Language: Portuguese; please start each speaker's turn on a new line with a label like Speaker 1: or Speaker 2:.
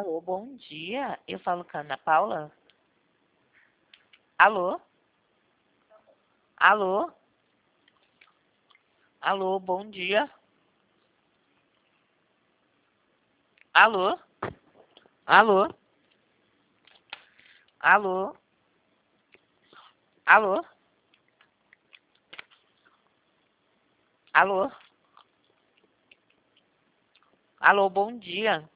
Speaker 1: Alô, bom dia. Eu falo com a Ana Paula? Alô? Alô? Alô, bom dia. Alô? Alô? Alô? Alô? Alô? Alô, bom dia.